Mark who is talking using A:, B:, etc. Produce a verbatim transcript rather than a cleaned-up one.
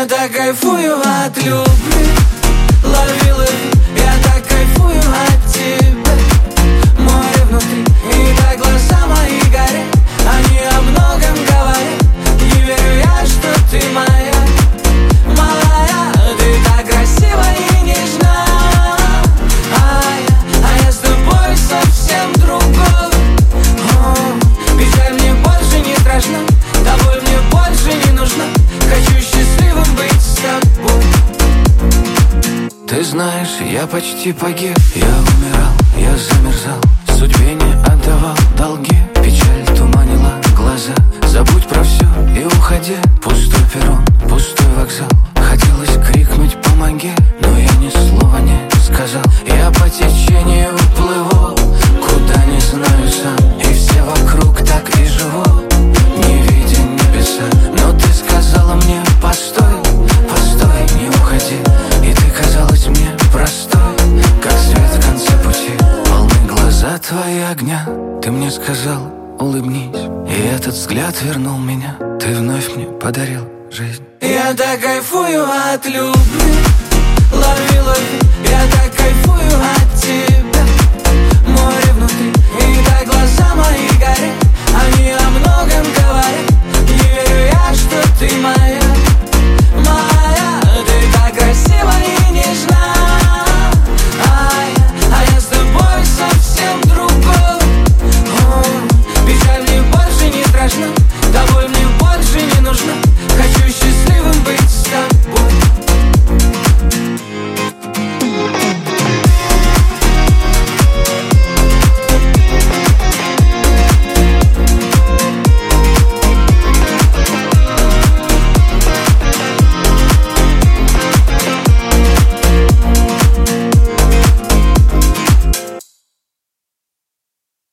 A: Я так кайфую от любви, лови, лови. Я так кайфую от тебя, море внутри. И так глаза мои горят, они о многом говорят. Не верю я, что ты моя, моя. Ты так красива и нежна, а я, а я с тобой совсем другой. О, печаль мне больше не страшна, тобой мне больше не нужна. Хочу счастливым быть с тобой. Ты знаешь, я почти погиб. Я умирал, я замерзал, судьбе не отдавал долги. Печаль туманила глаза. Забудь про все и уходи. Пустой перрон, пустой вокзал. Хотелось крикнуть «помоги», но я ни слова не сказал. Я по течению плыву, куда не знаю сам. И все вокруг так и живут, не видя небеса. Но ты сказала мне «постой, постой, не уходи». И ты казалась мне простой, как свет в конце пути. Полны глаза твои огня. Ты мне сказал улыбнись, и этот взгляд вернул меня. Ты вновь мне подарил жизнь. Я так кайфую от любви, лови, лови. Я так кайфую от тебя, море внутри. И так глаза мои горят, они о многом говорят. Не верю я, что ты моя.